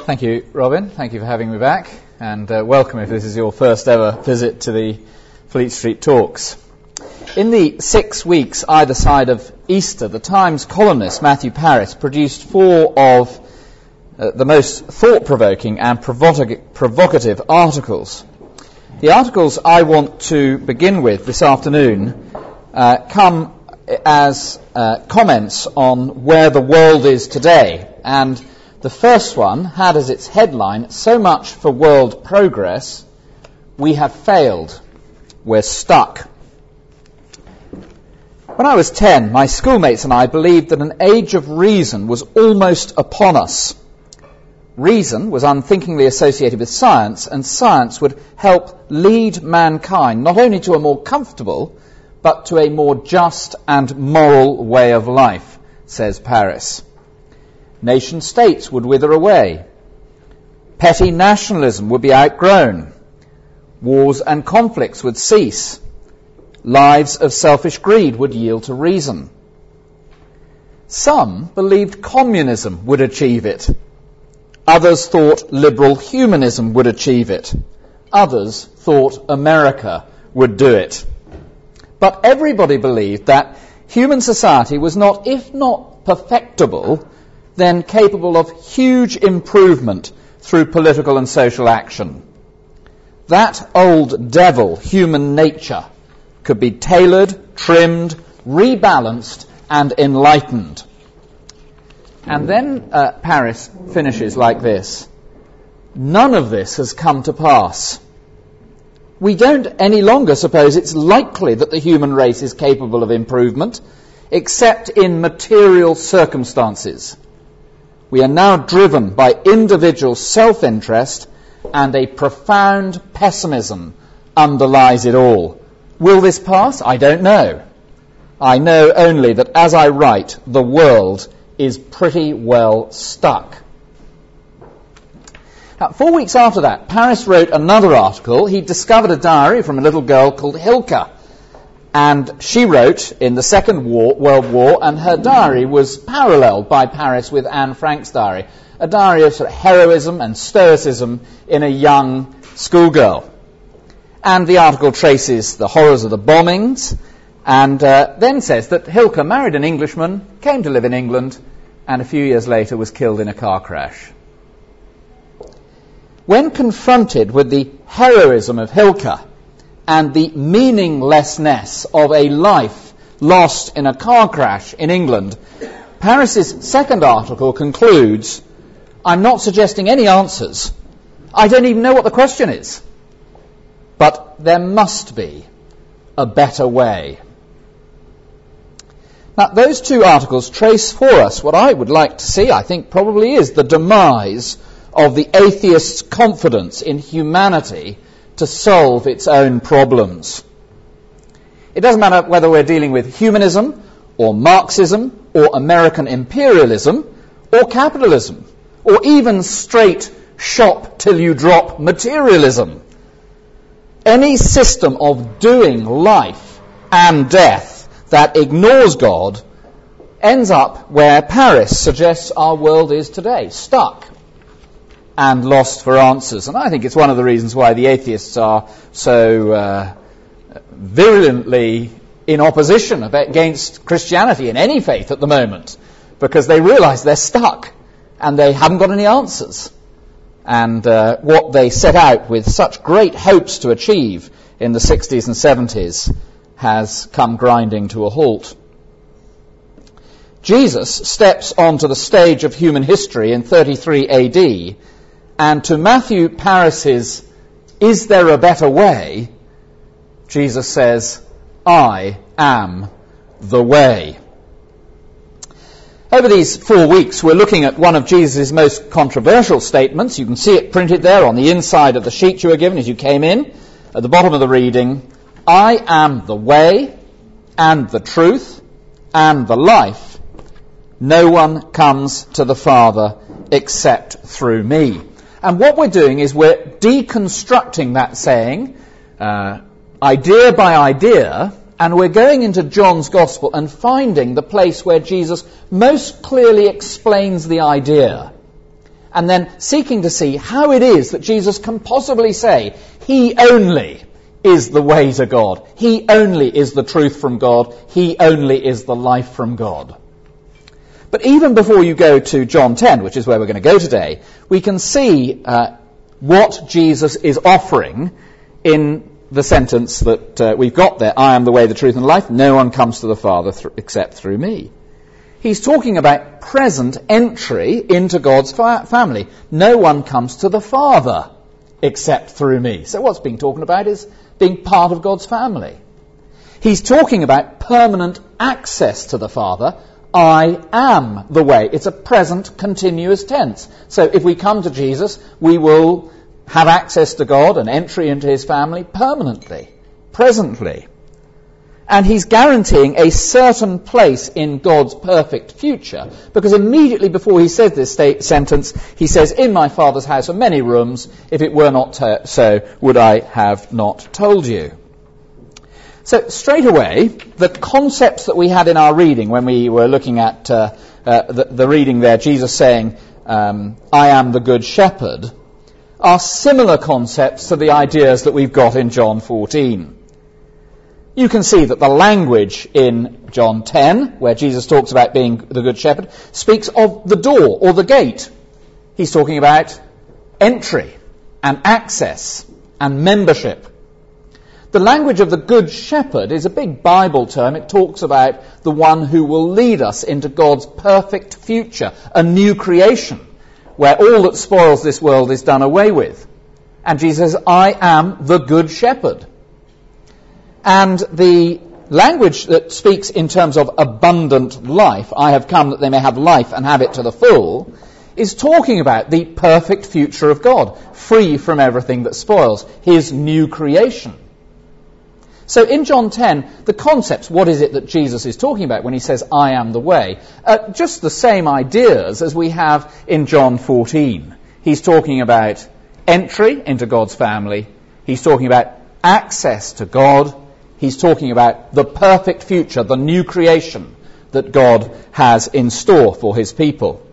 Thank you, Robin. Thank you for having me back, and welcome if this is your first ever visit to the Fleet Street Talks. In the 6 weeks either side of Easter, the Times columnist Matthew Parris produced 4 of the most thought-provoking and provocative articles. The articles I want to begin with this afternoon come as comments on where the world is today, and the first one had as its headline, "So much for world progress, we have failed, we're stuck." When I was 10, my schoolmates and I believed that an age of reason was almost upon us. Reason was unthinkingly associated with science, and science would help lead mankind not only to a more comfortable, but to a more just and moral way of life, says Parris. Nation-states would wither away. Petty nationalism would be outgrown. Wars and conflicts would cease. Lives of selfish greed would yield to reason. Some believed communism would achieve it. Others thought liberal humanism would achieve it. Others thought America would do it. But everybody believed that human society was not, if not perfectible, then capable of huge improvement through political and social action. That old devil, human nature, could be tailored, trimmed, rebalanced, and enlightened. And then Parris finishes like this: none of this has come to pass. We don't any longer suppose it's likely that the human race is capable of improvement, except in material circumstances. We are now driven by individual self-interest, and a profound pessimism underlies it all. Will this pass? I don't know. I know only that as I write, the world is pretty well stuck. Now, 4 weeks after that, Parris wrote another article. He discovered a diary from a little girl called Hilke. And she wrote in the Second World War, and her diary was paralleled by Parris with Anne Frank's diary, a diary of sort of heroism and stoicism in a young schoolgirl. And the article traces the horrors of the bombings, and then says that Hilke married an Englishman, came to live in England, and a few years later was killed in a car crash. When confronted with the heroism of Hilke and the meaninglessness of a life lost in a car crash in England, Parris's second article concludes, "I'm not suggesting any answers. I don't even know what the question is. But there must be a better way." Now, those 2 articles trace for us what I would like to see, I think probably is the demise of the atheist's confidence in humanity to solve its own problems. It doesn't matter whether we're dealing with humanism or Marxism or American imperialism or capitalism or even straight shop till you drop materialism. Any system of doing life and death that ignores God ends up where Parris suggests our world is today, stuck and lost for answers. And I think it's one of the reasons why the atheists are so virulently in opposition against Christianity and any faith at the moment, because they realize they're stuck and they haven't got any answers. And what they set out with such great hopes to achieve in the 60s and 70s has come grinding to a halt. Jesus steps onto the stage of human history in 33 AD, and to Matthew Parris's "Is there a better way?" Jesus says, "I am the way." Over these 4 weeks, we're looking at one of Jesus' most controversial statements. You can see it printed there on the inside of the sheet you were given as you came in. At the bottom of the reading, "I am the way and the truth and the life. No one comes to the Father except through me." And what we're doing is we're deconstructing that saying, idea by idea, and we're going into John's Gospel and finding the place where Jesus most clearly explains the idea. and then seeking to see how it is that Jesus can possibly say he only is the way to God. He only is the truth from God. He only is the life from God. But even before you go to John 10, which is where we're going to go today, we can see what Jesus is offering in the sentence that we've got there, I am the way, the truth, and life. No one comes to the Father except through me. He's talking about present entry into God's family. No one comes to the Father except through me. So what's being talked about is being part of God's family. He's talking about permanent access to the Father. I am the way. It's a present continuous tense. So if we come to Jesus, we will have access to God and entry into his family permanently, presently. And he's guaranteeing a certain place in God's perfect future, because immediately before he says this sentence, he says, in my Father's house are many rooms. If it were not so, would I have not told you? So straight away, the concepts that we had in our reading when we were looking at the reading there, Jesus saying, I am the good shepherd, are similar concepts to the ideas that we've got in John 14. You can see that the language in John 10, where Jesus talks about being the good shepherd, speaks of the door or the gate. He's talking about entry and access and membership. The language of the good shepherd is a big Bible term. It talks about the one who will lead us into God's perfect future, a new creation, where all that spoils this world is done away with. And Jesus says, I am the good shepherd. And the language that speaks in terms of abundant life, I have come that they may have life and have it to the full, is talking about the perfect future of God, free from everything that spoils, his new creation. So in John 10, the concepts, what is it that Jesus is talking about when he says, I am the way? Just the same ideas as we have in John 14. He's talking about entry into God's family. He's talking about access to God. He's talking about the perfect future, the new creation that God has in store for his people.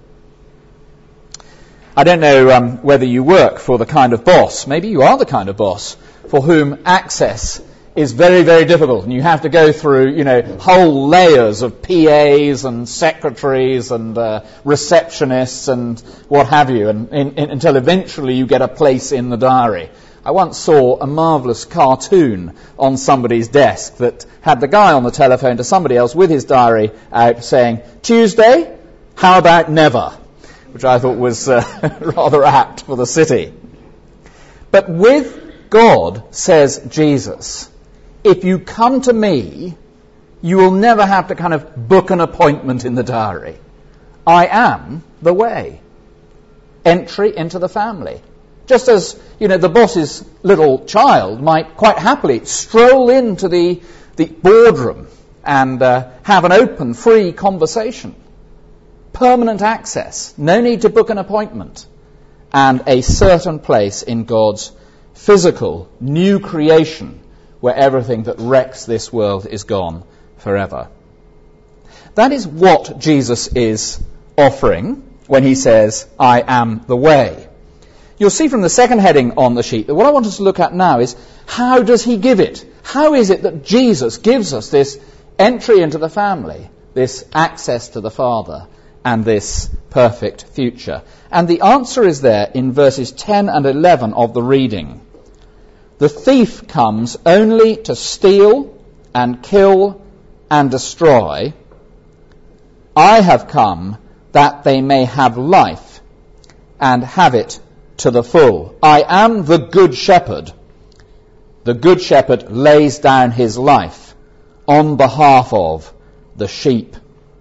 I don't know whether you work for the kind of boss, maybe you are the kind of boss, for whom access is very, very difficult, and you have to go through, whole layers of PAs and secretaries and receptionists and what have you, and until eventually you get a place in the diary. I once saw a marvellous cartoon on somebody's desk that had the guy on the telephone to somebody else with his diary out saying, Tuesday, how about never? Which I thought was rather apt for the city. But with God, says Jesus, if you come to me, you will never have to kind of book an appointment in the diary. I am the way. Entry into the family. Just as, the boss's little child might quite happily stroll into the boardroom and have an open, free conversation. Permanent access. No need to book an appointment. And a certain place in God's physical, new creation where everything that wrecks this world is gone forever. That is what Jesus is offering when he says, I am the way. You'll see from the second heading on the sheet that what I want us to look at now is, how does he give it? How is it that Jesus gives us this entry into the family, this access to the Father, and this perfect future? And the answer is there in verses 10 and 11 of the reading. The thief comes only to steal and kill and destroy. I have come that they may have life and have it to the full. I am the good shepherd. The good shepherd lays down his life on behalf of the sheep.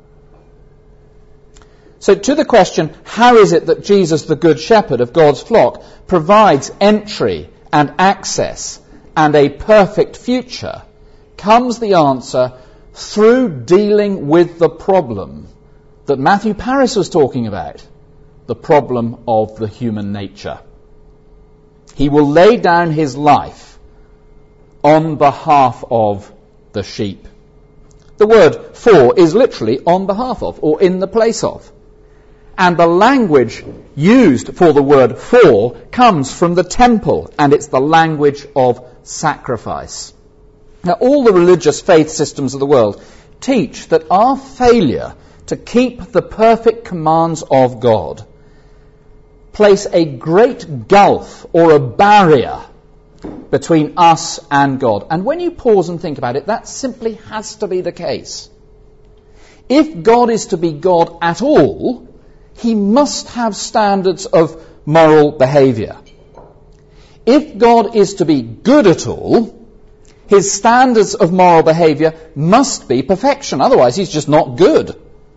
So to the question, how is it that Jesus, the good shepherd of God's flock, provides entry and access and a perfect future, comes the answer through dealing with the problem that Matthew Paris was talking about, the problem of the human nature. He will lay down his life on behalf of the sheep. The word for is literally on behalf of, or in the place of. And the language used for the word for comes from the temple, and it's the language of sacrifice. Now, all the religious faith systems of the world teach that our failure to keep the perfect commands of God place a great gulf or a barrier between us and God. And when you pause and think about it, that simply has to be the case. If God is to be God at all, he must have standards of moral behavior. If God is to be good at all, his standards of moral behavior must be perfection. Otherwise, he's just not good.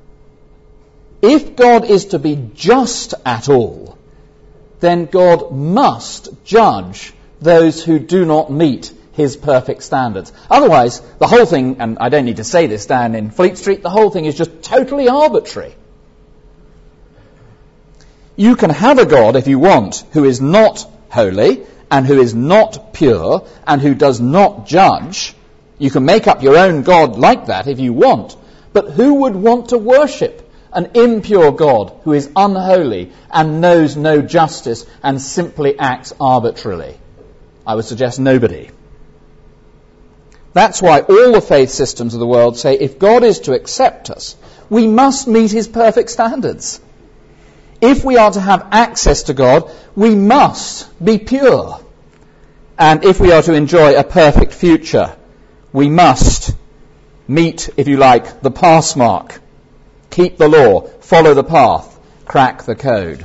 If God is to be just at all, then God must judge those who do not meet his perfect standards. Otherwise, the whole thing, and I don't need to say this down in Fleet Street, the whole thing is just totally arbitrary. You can have a God, if you want, who is not holy and who is not pure and who does not judge. You can make up your own God like that if you want. But who would want to worship an impure God who is unholy and knows no justice and simply acts arbitrarily? I would suggest nobody. That's why all the faith systems of the world say if God is to accept us, we must meet his perfect standards. If we are to have access to God, we must be pure. And if we are to enjoy a perfect future, we must meet, if you like, the pass mark. Keep the law, follow the path, crack the code.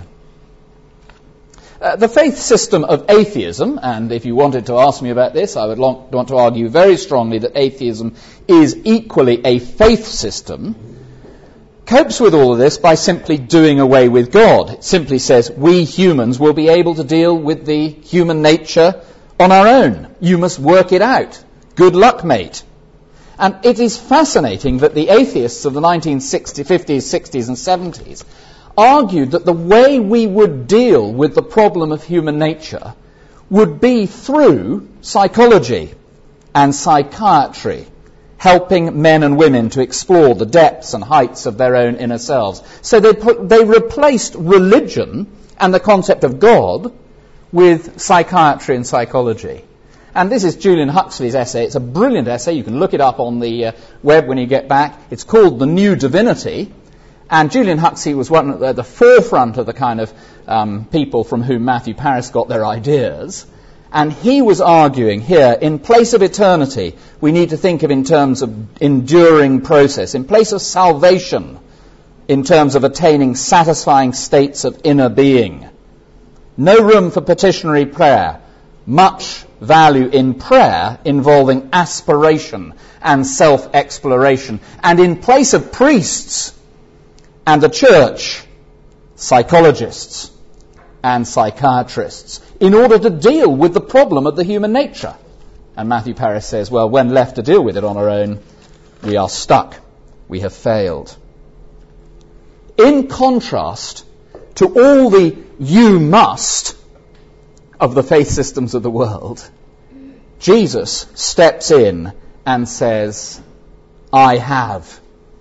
The faith system of atheism, and if you wanted to ask me about this, I would want to argue very strongly that atheism is equally a faith system, copes with all of this by simply doing away with God. It simply says we humans will be able to deal with the human nature on our own. You must work it out. Good luck, mate. And it is fascinating that the atheists of the 1950s, 60s and 70s argued that the way we would deal with the problem of human nature would be through psychology and psychiatry, helping men and women to explore the depths and heights of their own inner selves. So they replaced religion and the concept of God with psychiatry and psychology. And this is Julian Huxley's essay. It's a brilliant essay. You can look it up on the web when you get back. It's called The New Divinity. And Julian Huxley was one at the forefront of the kind of people from whom Matthew Paris got their ideas. And he was arguing here, in place of eternity, we need to think of in terms of enduring process. In place of salvation, in terms of attaining satisfying states of inner being. No room for petitionary prayer. Much value in prayer involving aspiration and self-exploration. And in place of priests and the church, psychologists and psychiatrists, in order to deal with the problem of the human nature. And Matthew Paris says, well, when left to deal with it on our own, we are stuck. We have failed. In contrast to all the you must of the faith systems of the world, Jesus steps in and says, I have.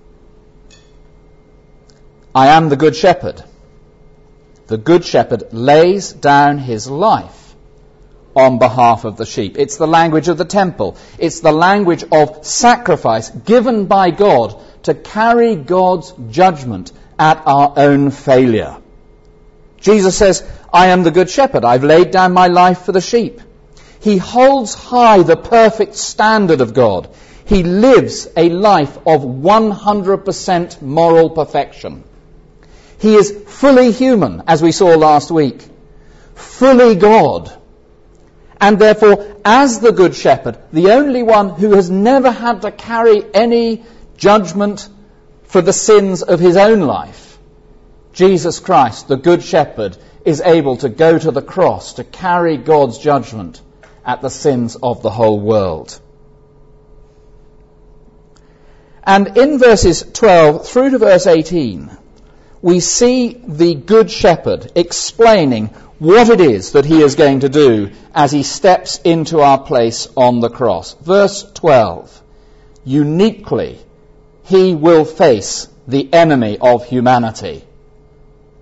I am the Good Shepherd. The Good Shepherd lays down his life on behalf of the sheep. It's the language of the temple. It's the language of sacrifice given by God to carry God's judgment at our own failure. Jesus says, I am the Good Shepherd. I've laid down my life for the sheep. He holds high the perfect standard of God. He lives a life of 100% moral perfection. He is fully human, as we saw last week, fully God. And therefore, as the Good Shepherd, the only one who has never had to carry any judgment for the sins of his own life, Jesus Christ, the Good Shepherd, is able to go to the cross to carry God's judgment at the sins of the whole world. And in verses 12 through to verse 18, we see the Good Shepherd explaining what it is that he is going to do as he steps into our place on the cross. Verse 12, uniquely, he will face the enemy of humanity,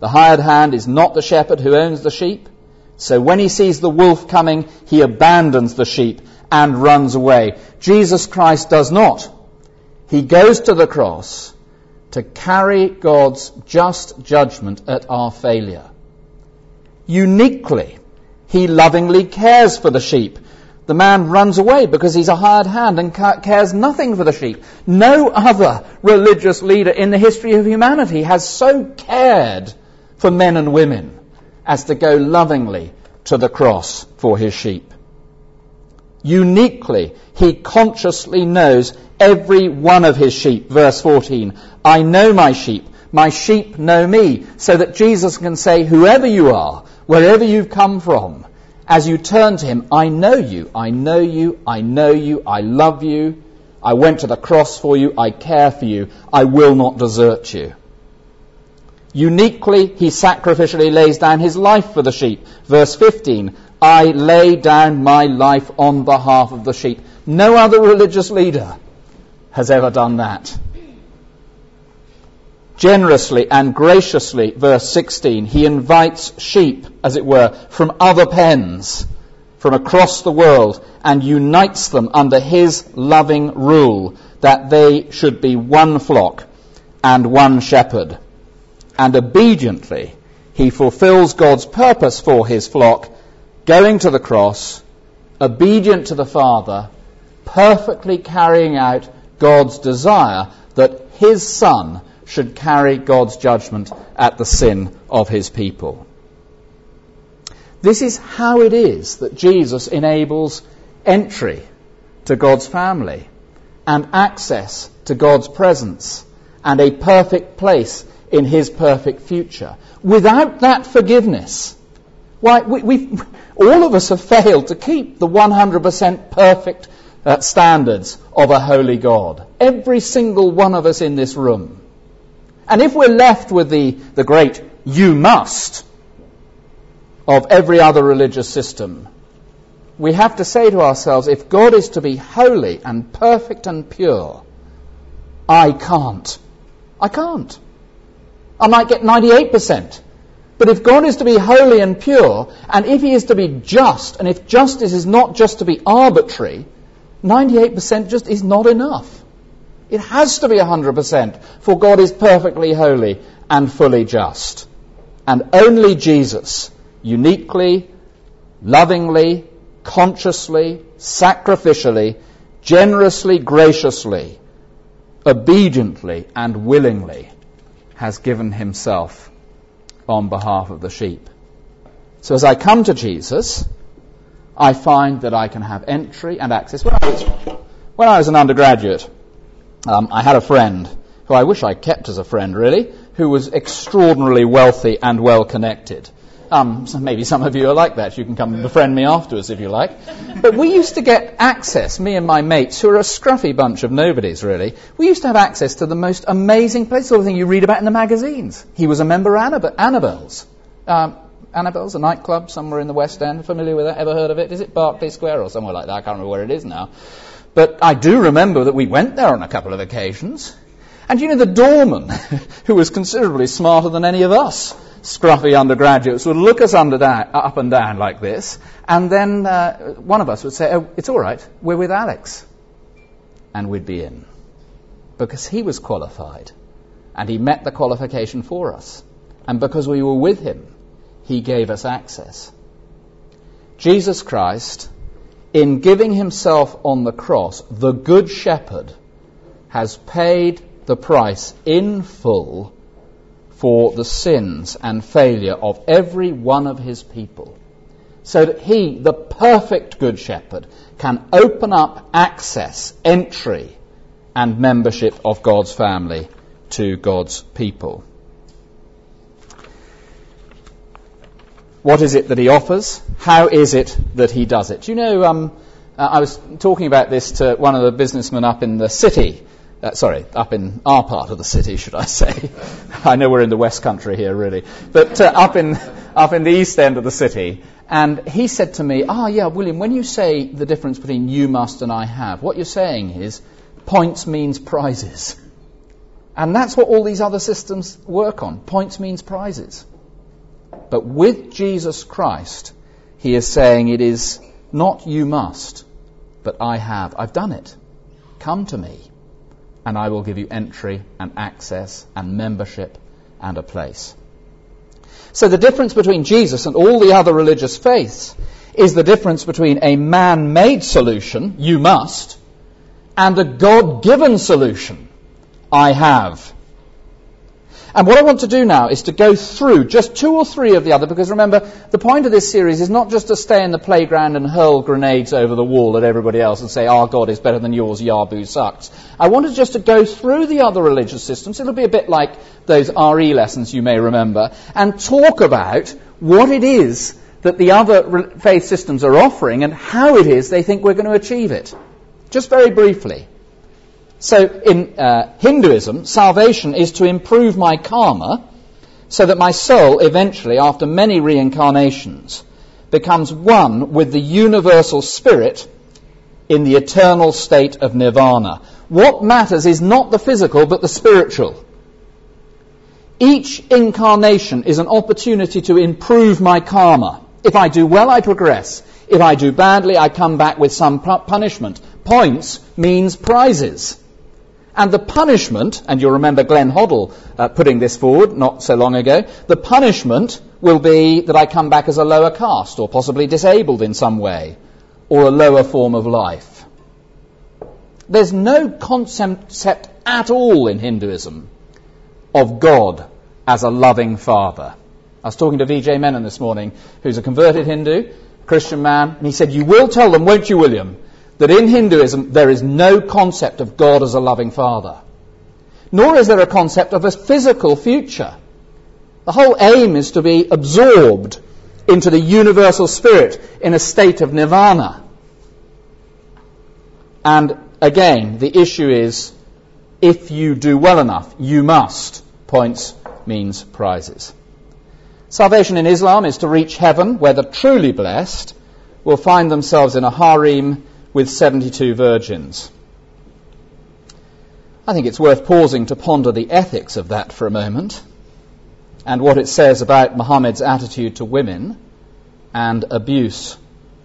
The hired hand is not the shepherd who owns the sheep. So when he sees the wolf coming, he abandons the sheep and runs away. Jesus Christ does not. He goes to the cross to carry God's just judgment at our failure. Uniquely, he lovingly cares for the sheep. The man runs away because he's a hired hand and cares nothing for the sheep. No other religious leader in the history of humanity has so cared for men and women as to go lovingly to the cross for his sheep. Uniquely, he consciously knows every one of his sheep. Verse 14, I know my sheep know me, so that Jesus can say, whoever you are, wherever you've come from, as you turn to him, I know you, I know you, I know you, I love you, I went to the cross for you, I care for you, I will not desert you. Uniquely, he sacrificially lays down his life for the sheep. Verse 15, I lay down my life on behalf of the sheep. No other religious leader has ever done that. Generously and graciously, verse 16, he invites sheep, as it were, from other pens, from across the world, and unites them under his loving rule, that they should be one flock and one shepherd. And obediently, he fulfills God's purpose for his flock, going to the cross, obedient to the Father, perfectly carrying out God's desire that his Son should carry God's judgment at the sin of his people. This is how it is that Jesus enables entry to God's family and access to God's presence and a perfect place in his perfect future. Without that forgiveness, why, all of us have failed to keep the 100% perfect standards of a holy God. Every single one of us in this room. And if we're left with the great you must of every other religious system, we have to say to ourselves, if God is to be holy and perfect and pure, I can't. I can't. I might get 98%. But if God is to be holy and pure, and if he is to be just, and if justice is not just to be arbitrary, 98% just is not enough. It has to be 100%, for God is perfectly holy and fully just. And only Jesus, uniquely, lovingly, consciously, sacrificially, generously, graciously, obediently, and willingly, has given himself on behalf of the sheep. So as I come to Jesus, I find that I can have entry and access. When I was an undergraduate, I had a friend, who I wish I kept as a friend really, who was extraordinarily wealthy and well-connected. So maybe some of you are like that. You can come and befriend me afterwards if you like. But we used to get access, me and my mates, who are a scruffy bunch of nobodies really, we used to have access to the most amazing places, sort of thing you read about in the magazines. He was a member of Annabelle's. Annabelle's, a nightclub somewhere in the West End. Familiar with that? Ever heard of it? Is it Berkeley Square or somewhere like that? I can't remember where it is now. But I do remember that we went there on a couple of occasions. And you know, the doorman, who was considerably smarter than any of us scruffy undergraduates, would look us up and down like this, and then one of us would say, oh, it's all right, we're with Alex. And we'd be in. Because he was qualified, and he met the qualification for us. And because we were with him, he gave us access. Jesus Christ, in giving himself on the cross, the Good Shepherd has paid the price in full for the sins and failure of every one of his people, so that he, the perfect Good Shepherd, can open up access, entry, and membership of God's family to God's people. What is it that he offers? How is it that he does it? You know, I was talking about this to one of the businessmen up in the city. Up in our part of the city, should I say. I know we're in the West Country here, really. But up in the East End of the city. And he said to me, William, when you say the difference between you must and I have, what you're saying is points means prizes. And that's what all these other systems work on. Points means prizes. But with Jesus Christ, he is saying it is not you must, but I have. I've done it. Come to me, and I will give you entry and access and membership and a place. So the difference between Jesus and all the other religious faiths is the difference between a man-made solution, you must, and a God-given solution, I have. And what I want to do now is to go through just 2 or 3 of the other, because remember, the point of this series is not just to stay in the playground and hurl grenades over the wall at everybody else and say, our God is better than yours, Yahoo sucks. I wanted just to go through the other religious systems. It'll be a bit like those RE lessons you may remember, and talk about what it is that the other faith systems are offering and how it is they think we're going to achieve it. Just very briefly. So in Hinduism, salvation is to improve my karma so that my soul eventually, after many reincarnations, becomes one with the universal spirit in the eternal state of nirvana. What matters is not the physical but the spiritual. Each incarnation is an opportunity to improve my karma. If I do well, I progress. If I do badly, I come back with some punishment. Points means prizes. And the punishment, and you'll remember Glenn Hoddle putting this forward not so long ago, the punishment will be that I come back as a lower caste or possibly disabled in some way or a lower form of life. There's no concept at all in Hinduism of God as a loving father. I was talking to Vijay Menon this morning, who's a converted Hindu, Christian man, and he said, you will tell them, won't you, William, that in Hinduism there is no concept of God as a loving father. Nor is there a concept of a physical future. The whole aim is to be absorbed into the universal spirit in a state of nirvana. And again, the issue is, if you do well enough, you must. Points means prizes. Salvation in Islam is to reach heaven, where the truly blessed will find themselves in a harem with 72 virgins. I think it's worth pausing to ponder the ethics of that for a moment and what it says about Muhammad's attitude to women and abuse.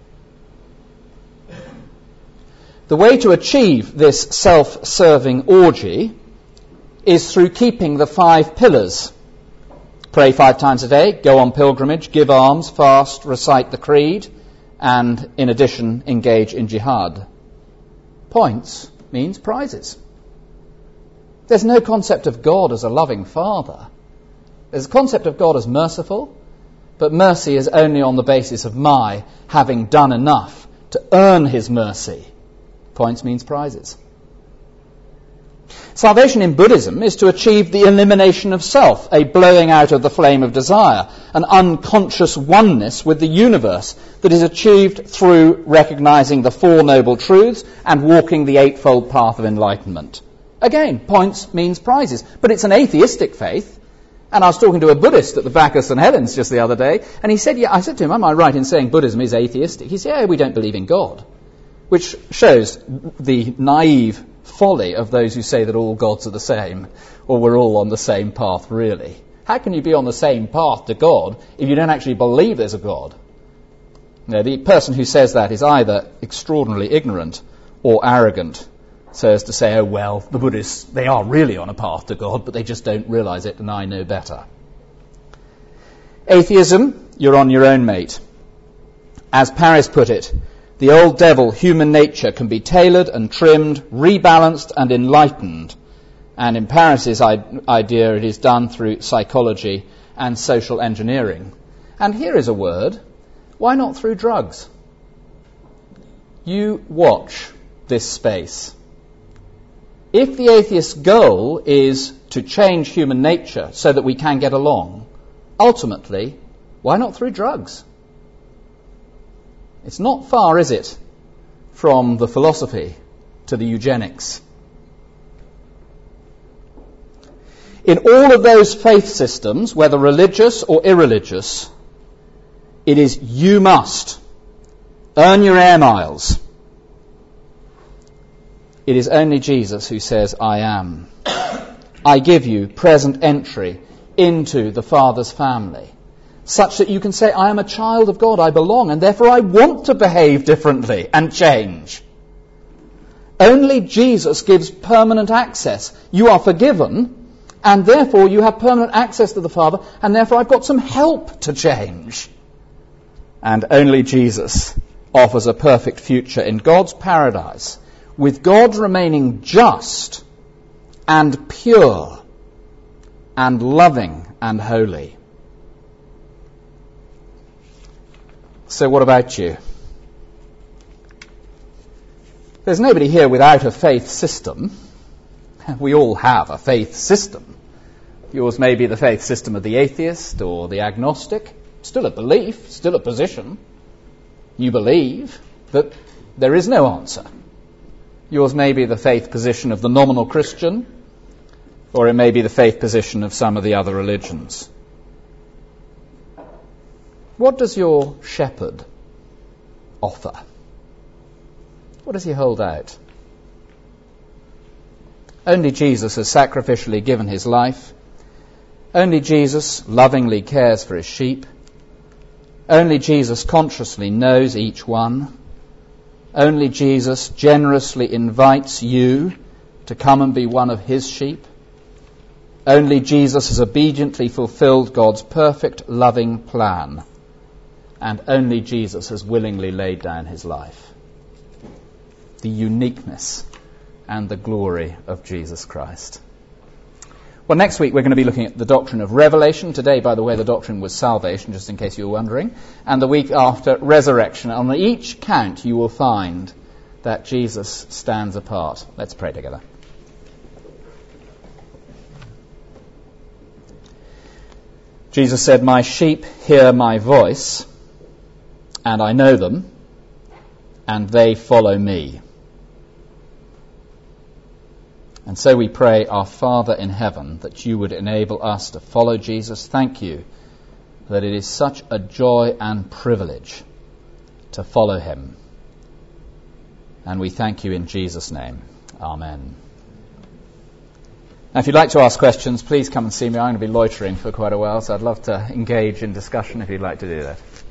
The way to achieve this self-serving orgy is through keeping the 5 pillars. Pray 5 times a day, go on pilgrimage, give alms, fast, recite the creed, and, in addition, engage in jihad. Points means prizes. There's no concept of God as a loving father. There's a concept of God as merciful, but mercy is only on the basis of my having done enough to earn his mercy. Points means prizes. Salvation in Buddhism is to achieve the elimination of self, a blowing out of the flame of desire, an unconscious oneness with the universe that is achieved through recognizing the 4 noble truths and walking the 8-fold path of enlightenment. Again, points means prizes, but it's an atheistic faith. And I was talking to a Buddhist at the back of St. Helens just the other day, and he said, I said to him, am I right in saying Buddhism is atheistic? He said, we don't believe in God, which shows the naive folly of those who say that all gods are the same, or we're all on the same path, really. How can you be on the same path to God if you don't actually believe there's a God? The person who says that is either extraordinarily ignorant or arrogant, so as to say, oh well, the Buddhists, they are really on a path to God, but they just don't realize it, and I know better. Atheism, you're on your own, mate. As Paris put it, the old devil, human nature, can be tailored and trimmed, rebalanced and enlightened. And in Paris's idea, it is done through psychology and social engineering. And here is a word. Why not through drugs? You watch this space. If the atheist's goal is to change human nature so that we can get along, ultimately, why not through drugs? It's not far, is it, from the philosophy to the eugenics. In all of those faith systems, whether religious or irreligious, it is you must earn your air miles. It is only Jesus who says, I am. I give you present entry into the Father's family. such that you can say, I am a child of God, I belong, and therefore I want to behave differently and change. Only Jesus gives permanent access. You are forgiven, and therefore you have permanent access to the Father, and therefore I've got some help to change. And only Jesus offers a perfect future in God's paradise, with God remaining just and pure and loving and holy. So what about you? There's nobody here without a faith system. We all have a faith system. Yours may be the faith system of the atheist or the agnostic. Still a belief, still a position. You believe that there is no answer. Yours may be the faith position of the nominal Christian, or it may be the faith position of some of the other religions. What does your shepherd offer? What does he hold out? Only Jesus has sacrificially given his life. Only Jesus lovingly cares for his sheep. Only Jesus consciously knows each one. Only Jesus generously invites you to come and be one of his sheep. Only Jesus has obediently fulfilled God's perfect loving plan. And only Jesus has willingly laid down his life. The uniqueness and the glory of Jesus Christ. Well, next week we're going to be looking at the doctrine of revelation. Today, by the way, the doctrine was salvation, just in case you were wondering. And the week after, resurrection. On each count you will find that Jesus stands apart. Let's pray together. Jesus said, "My sheep hear my voice, and I know them, and they follow me." And so we pray, our Father in heaven, that you would enable us to follow Jesus. Thank you that it is such a joy and privilege to follow him. And we thank you in Jesus' name. Amen. Now, if you'd like to ask questions, please come and see me. I'm going to be loitering for quite a while, so I'd love to engage in discussion if you'd like to do that.